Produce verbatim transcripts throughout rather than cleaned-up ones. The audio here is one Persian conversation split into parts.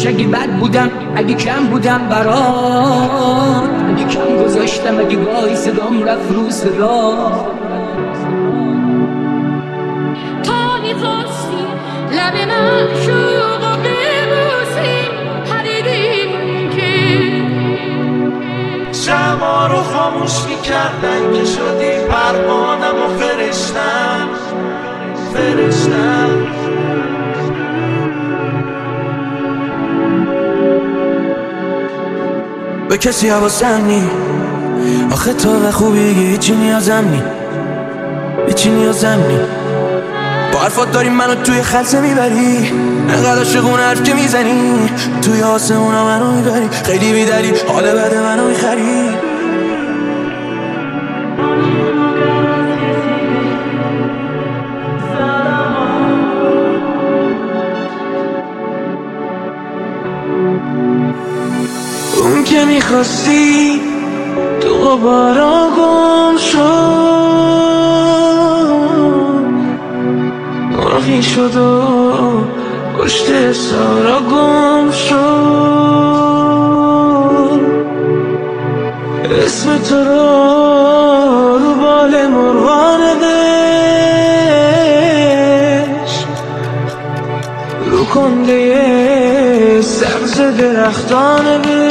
باش اگه بد بودم، اگه کم بودم برات، اگه کم گذاشتم، اگه گاهی صدام رفت رو صدا. تا میخواستی لب معشوقو ببوسی، حدیدیم که شما رو خاموش میکردن که شدی پروانم و فرشتم فرشتم. به کسی حواسم نی، آخه تو به خوبی هیچی نیازم نی، هیچی نیازم نی. با حرفات داری منو توی خلصه میبری، انقدر عاشقون حرف که میزنی، توی آسمونا منو میبری، خیلی بیدری حال بده منو میخری. اون که میخواستی تو غبارا گم شد، مرغی شد و پشت سارا گم شد. اسم تو رو رو بال مرغان نوشت، رو کنده سبز درختان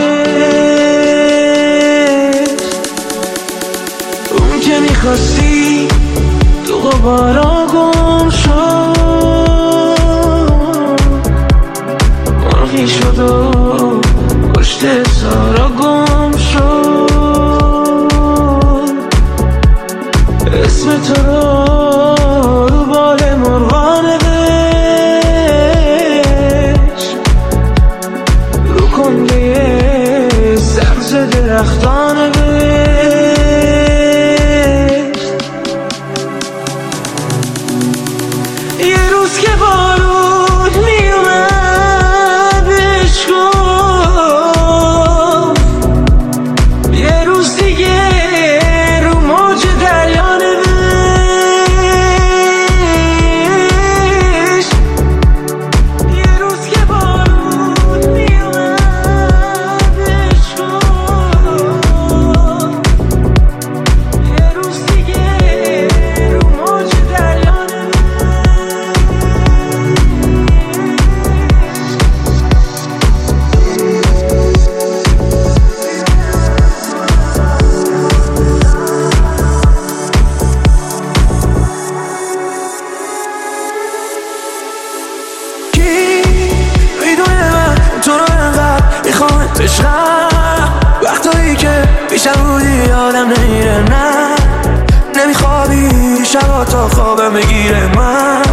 نوشت. اون که میخواستی تو غبارا گم شد، مرغی شد و پشت سارا گم شد. اسم تو رو رو بال مرغان نوشت، رو کنده سبز درختان نوشت. یه روز که بارون میومد بهش گفت، یه روز دیگه رو موج دریا نوشت. یه روز که بارون میومد بهش گفت، یه روز دیگه رو موج دریا نوشت. کی میدونه من تو رو انقدر میخوام عشقم، وقتایی که پیشم بودی آدم نمیره، نه نمیخوابی شبا تا خوابم بگیره. من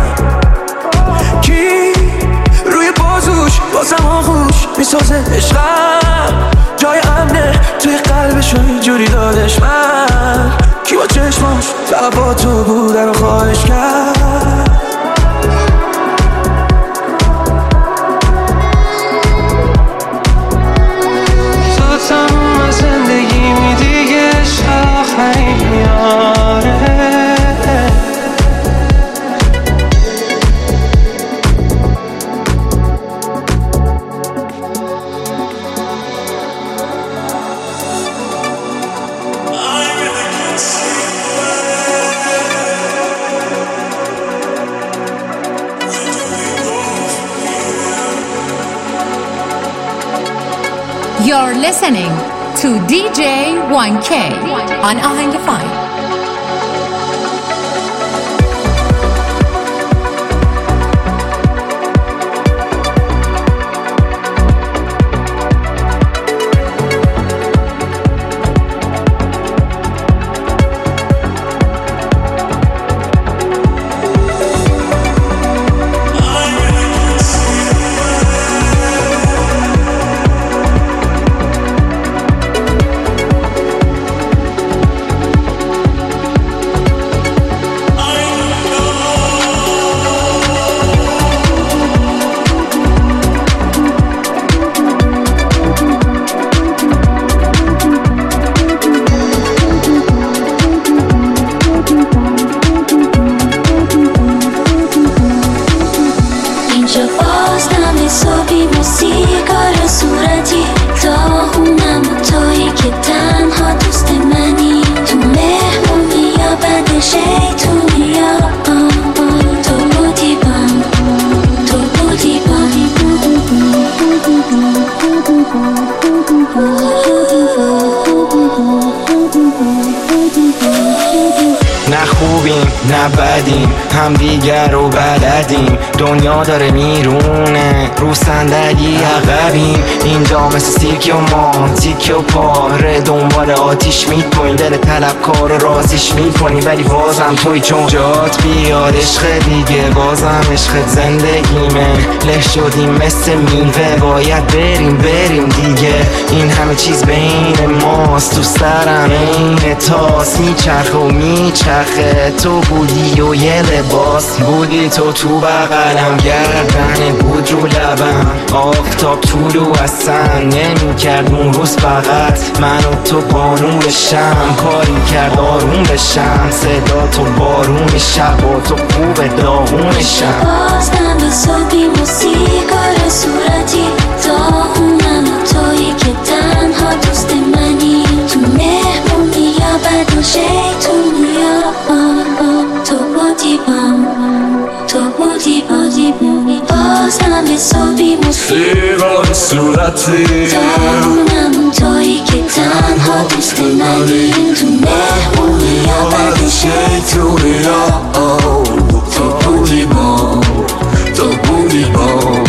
کی روی بازوش بازم آغوش میسازه عشقم، جای امنه توی قلبشو اینجوری دادش. من کی با چشماش فقط با تو بوده رو خواهش کرد. تو تموم زندگی می دیگه آخرین میاره. You're listening to D J one K on Ahangify. بدون شیطونی ها تو بودی بام تو بودی بام نه خوبیم نه بدیم هم دیگر رو بلدیم دنیا داره میرونه رو صندلی عقبیم اینجا مثل سیرکی و ما تیکه و پاره دنبال آتیش میکنی دل طلبکار رازیش میکنی ولی بازم توی چون جات بیاد عشق دیگه بازم عشق زندگیمه له شدیم مثل میوه باید بریم بریم دیگه این همه چیز بین ماست تو سرم این تاس میچرخ و میچرخه تو بودی و یه لباس بودی تو تو بغلم گردن بود رو لبم آفتاب طولو اصلا نمی کرد اون روز فقط من و تو قانون بشم کاری کرد آروم بشم صدا تو بارون شب و تو خوب داغون شم بازم به صبحی موسیقار صورتی داغونم و تویی که تنها دوست منی تو مهمونی یا بد و شیطونی یا تو بودی بام تو بودی بودی بودی بازم به صبحی موسیقار صورتی داغونم و تویی که تنها دوست منی تو مهمونی یا بد و شیطونی یا تو بودی بام تو بودی بام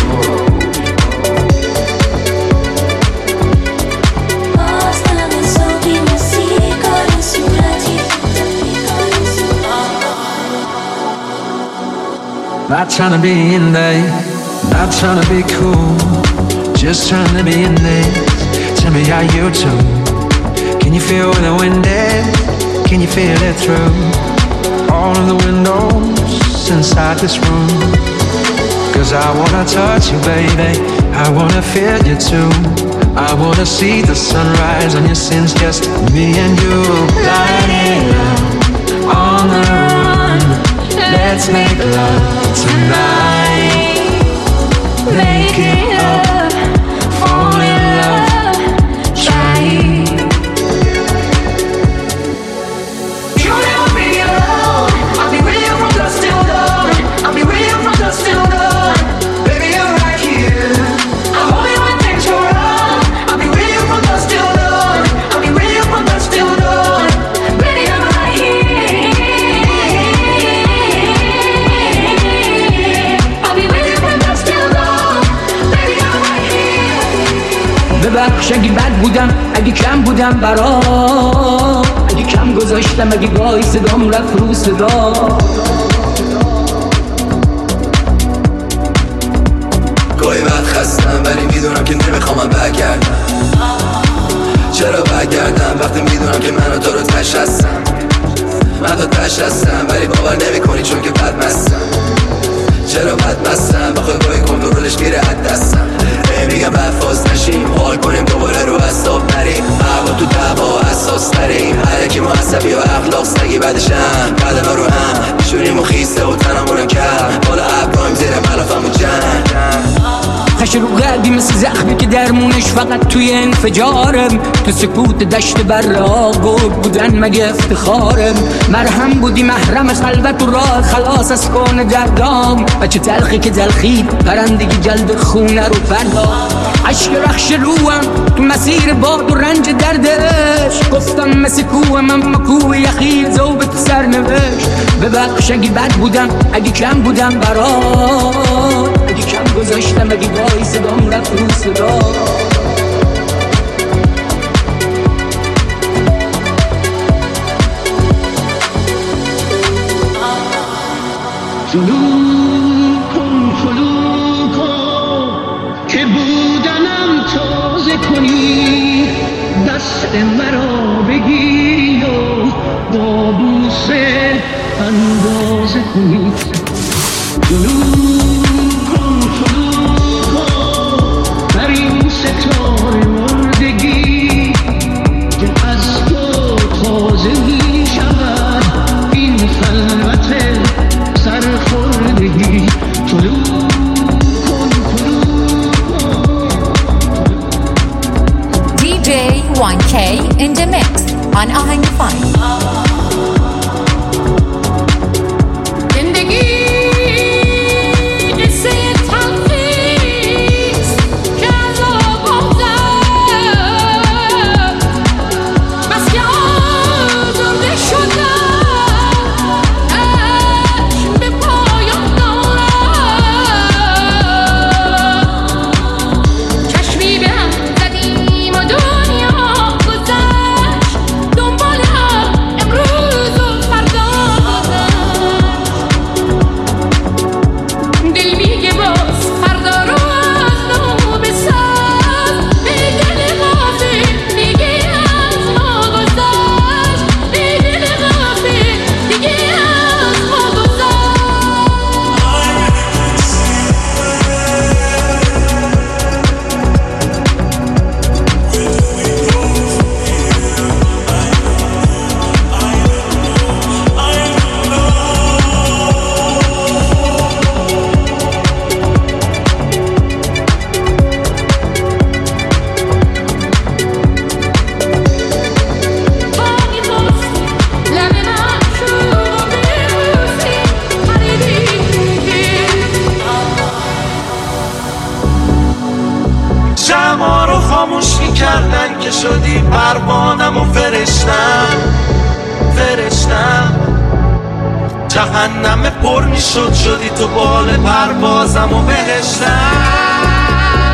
Not trying to be in there, not trying to be cool, just trying to be in there. Tell me how you do. Can you feel the wind is? Can you feel it through all of the windows inside this room? Cause I wanna touch you, baby, I wanna feel you too. I wanna see the sunrise on your sins, just me and you. Lighting up on the run, let's make love tonight. Make it up, fall in love, try it. You'll never be alone. I'll be with you from dusk till dawn. I'll be with you from dusk till dawn. Baby, you're right here. I'll hold you when things go wrong. I'll be with you from dusk till dawn. I'll be with you from dusk till dawn. Baby, you're right here. ببخش اگه بد بودم اگه کم بودم برات اگه کم گذاشتم اگه گاهی صدام رفت رو صدا گاهی وقت خستم ولی میدونم که نمیخوام برگردم چرا برگردم وقتی میدونم که من و تو رو تش هستم من تو تش هستم ولی باور نمی کنی چون که بد مستم چرا بد مستم بخوای گاهی کنترلش میره از دستم میگم بفاز نشیم حال کنیم دوباره رو اصاب نریم هوا تو دعوا اساس نریم علکی معصبی و اخلاق سگی بعدشم قدم رو هم میشونیم و خیسته و تنمونم کرد بالا ابرایم زیر ملافم و جنگ خش رو قلبی مثل زخمی که درمونش فقط توی انفجارم تو سکوت دشت بره ها گرد بودن مگه افتخارم مرهم بودی محرم خلوت و راه خلاص از کون دردام بچه تلخی که تلخید پرندگی جلد خونه رو فردا عشق رخش روم تو مسیر باد و رنج دردش گفتم مثل کوهم اما کوه یخیر زوبت سر نوشت ببخش اگه بد بودم اگه کم بودم برات اگه کم گذاشتم اگه گاهی صدام رفت رو صدا فلو کن فلو کن که بودنم تازه کنی دست مرا بگیری و با بوسه اندازه کنی فلو کن فلو کن بر این ستاره مردگی که از تو تازه می شود این خلوت سرخوردگی طلوع کن طلوع کن دی جی one K in the mix on Ahang Fine. پروانم و فرشتم فرشتم جهنم پر میشد شدی تو بال پروازم و بهشتم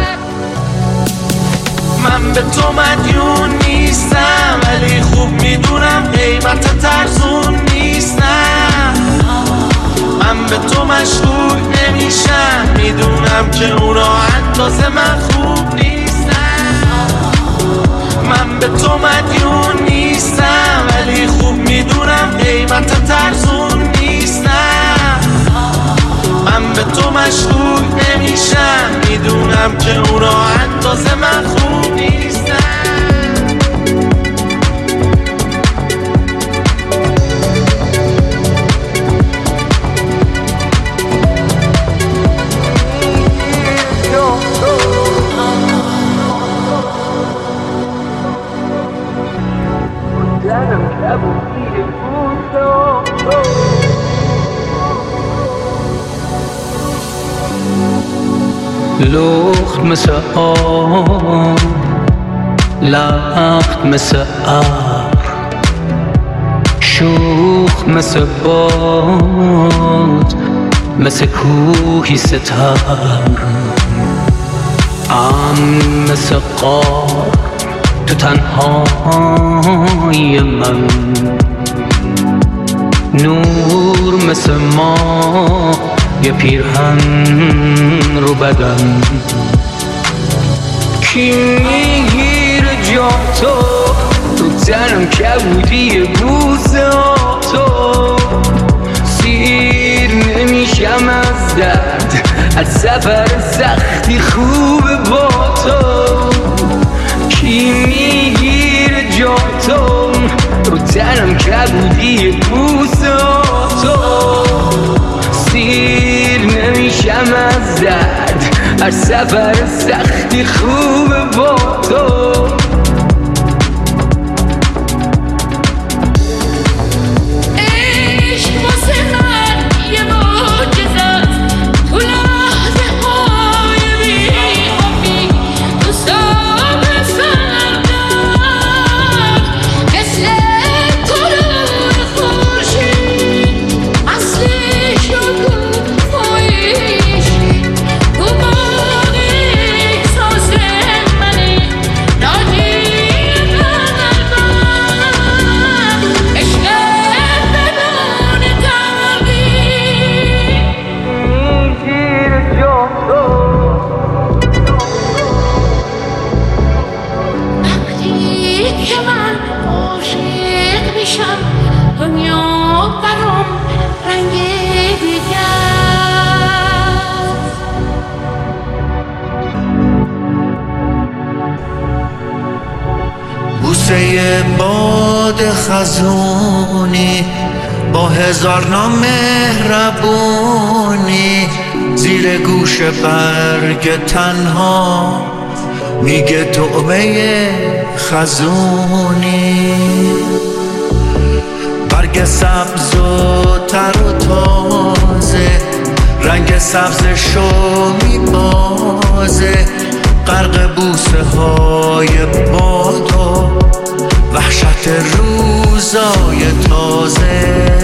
من به تو مدیون نیستم ولی خوب میدونم قیمت ترزون نیستم من به تو مشغول نمیشم میدونم که اونا اندازه من خوب نیستم من به تو مدیون نیستم ولی خوب میدونم قیمت ترزون نیستم من به تو مشغول نمیشم میدونم که اونا اندازه من خوب نیستم لخت مثل آب لخت مثل ابر شوخ مثل باد مثل کوهی ستر امن مثل غار تو تنهای من نور مثل ما یه پیرهن رو بدن کی میگیره جا تو رو تنم کبودی بوسه تو سیر نمیشم از درد از سفر سختی خوبه با تو کی میگیره جا تو رو تنم کبودی بوسه تو سیر نمیشم از درد هر سفر سختی خوبه با تو بوسه باد خزونی با هزار نام مهربونی زیر گوش برگ تنها میگه طعمه خزونی برگ سبز و تر و تازه رنگ سبز شو میبازه غرق بوسه های باد و وحشت روزای تازه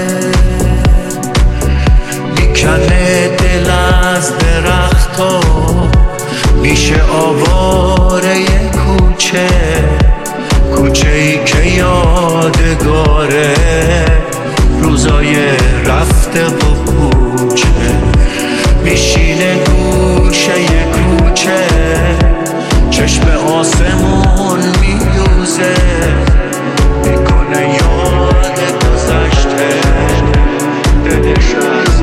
میکنه دل از درختا میشه آواره کوچه کوچه ای که یادگاره روزای رفته و کوچه میشینه گوشه کوچه چشم آسمون میدوزه میکنه یاد گذشته دلش از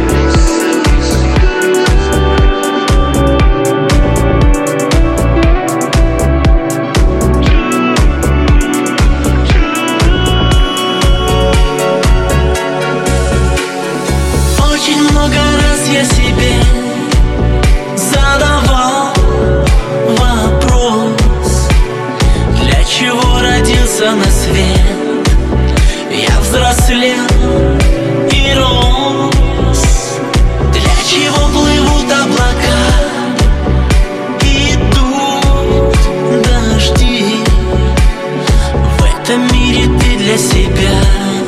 на свет я взрослел и рос. Для чего плывут облака, идут дожди в будто мире ты для себя.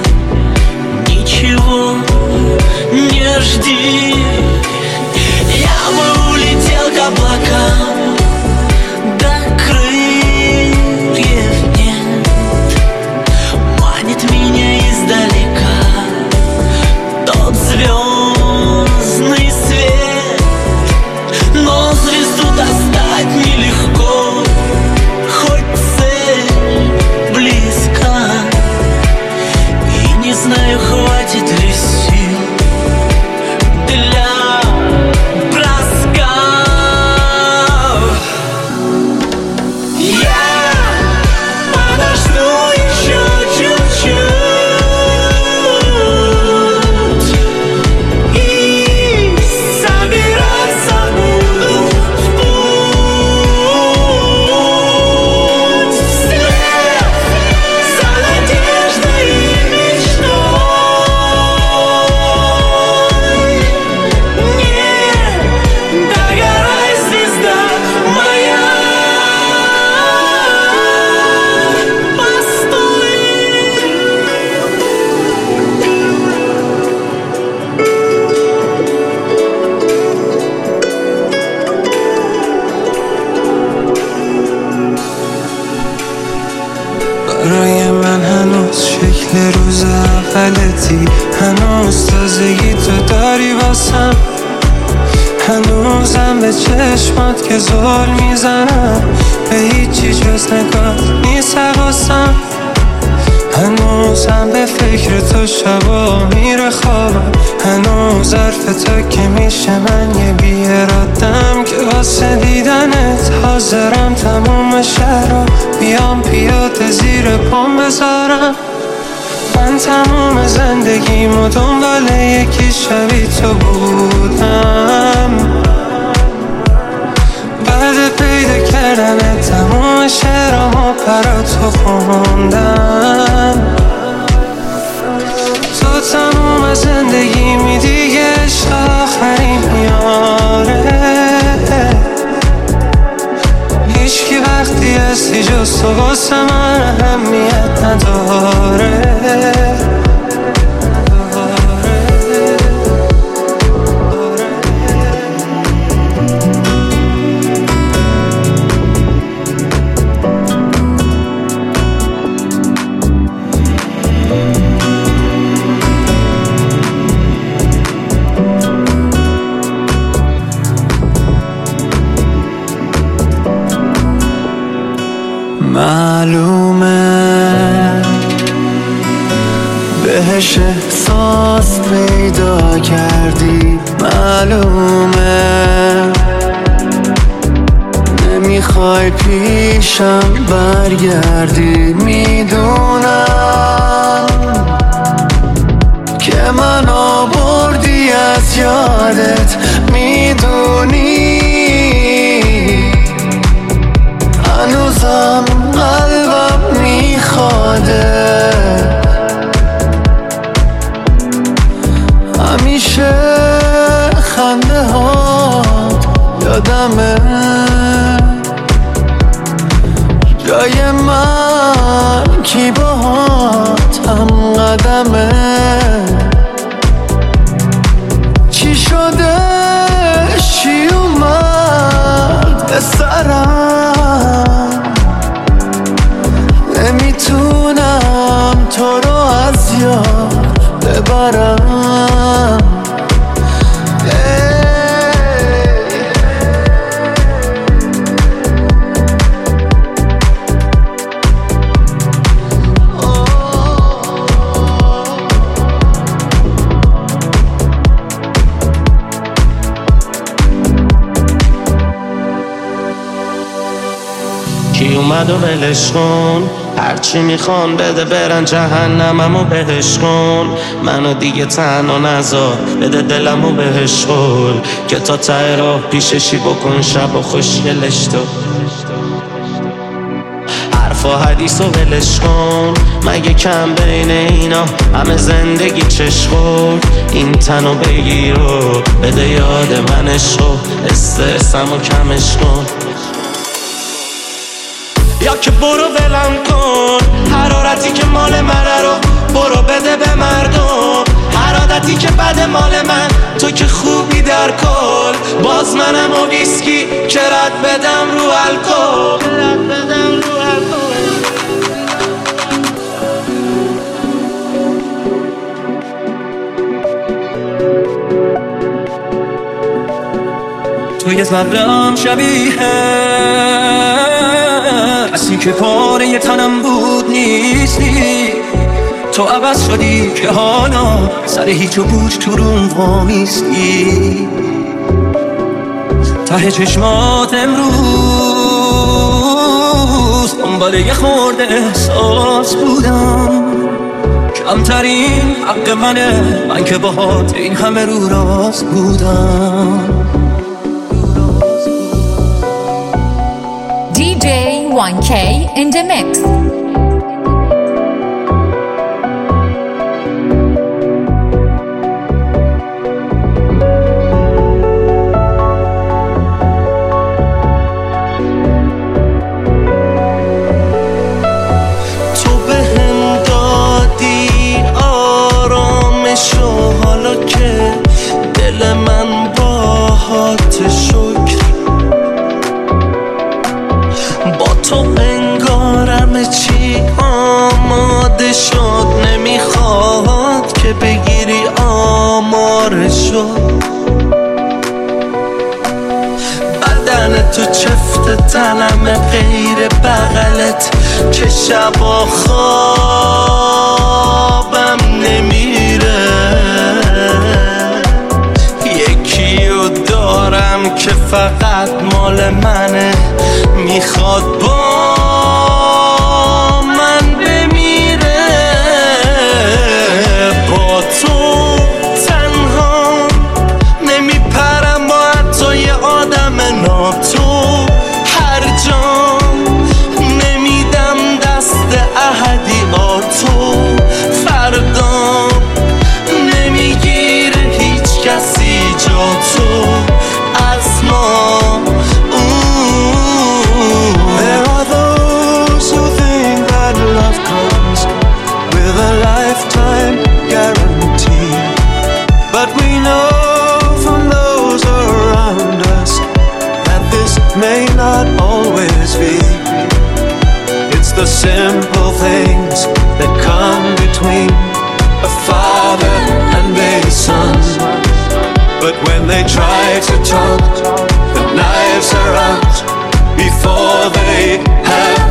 Ничего не жди. Я бы улетел к облакам, да крыльев нет. Манит меня издалека тот звездный свет. Но звезду достать нелегко, хоть цель близка. И не знаю, хватит ли сил для броска. Я подожду еще чуть-чуть и собираться буду в путь. Вслед за надеждой и мечтой. Не догорай, звезда моя, постой. برای من هنوز شکل روز اولتی، هنوز تازگی تو داری واسم، هنوزم به چشمات که زل میزنم، به هیچی جز نگاه نیست حواسم، هنوزم به فکر تو شبا میره خوابم، هنوز حرف تو که میشه من یه بی ارادم که واسه دیدنت حاضرم تموم شهر بیام پیاده زیر پام بذارم. من تموم زندگیمو دنبال یکی شبیه تو بودم، بعد پیدا کردن تموم شعرامو برا تو خوندم. تو تموم زندگی می دیگه عشق آخرین میاره، هیچکی وقتی هستی جز تو واسه من اهمیت نداره. معلومه بهش احساس پیدا کردی، معلومه نمیخوای پیشم برگردی، میدونم که منو بردی از یادت، میدونی هنوزم قلبم میخواده، همیشه خنده هات یادمه، جای من کی باهات هم قدمه. چی شده چی اومد به سرم، نمیتونم تو رو از یاد ببرم. کی اومد و ولش کن، هرچی میخوان بده برن جهنممو بهش کن، منو دیگه تنها نذار، بده دلمو بهش قول، که تا ته راه پیششی بکن شب و خوشگلش تو. حرفا حدیث و ولش کن، مگه کم بین اینا همه زندگی چشخور، این تنو بگیر و بده یاد منش و استرسمو کمش کن. یا که برو ولم کن، حرارت دولتی که مال منه رو برو بده به مردم. هر عادتی که بد مال من، تو که خوبی در کل. باز منم و ویسکی که رد بدم رو الکل، رد بدم رو الکل. تو یه ذره‌ام شبیه کسی که پاره تنم بود نیستی. تو عوض شدی که حالا سر هیچ و پوچ تو روم وامیستی. ته چشمات امروز دنبال یه خورده احساس بودم. کمترین حق منه، من که باهات این همه رو راست بودم. دی جی وان کی in the mix. بگیری آمارشو. بدن تو چفت تنم غیر بغلت که شبا خوابم نمیره. یکیو دارم که فقط مال منه، میخواد با the simple things that come between a father and their son. But when they try to talk, the knives are out before they have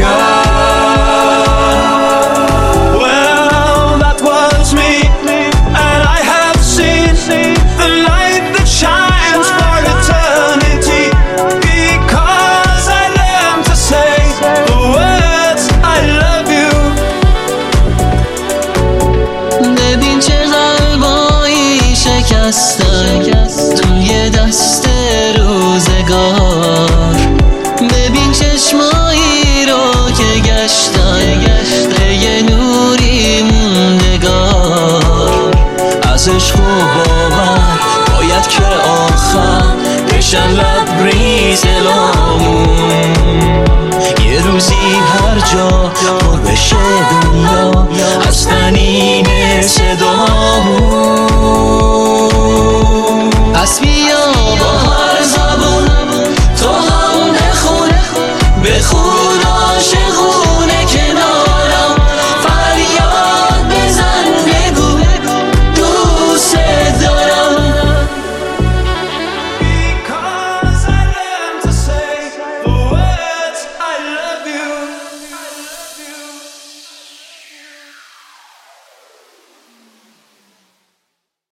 begun. Well, that was me, and I have seen the light that shines for eternity, because I learned to say the words I love you. ببین چه قلبایی شکستن توی دست روزگار. ببین چشمایی رو که گشتن به یه نوری موندگار. از عشق و باور باید که آخر بشن لبریز لامون. یه روزی هر جا پر بشه دنیا از تنی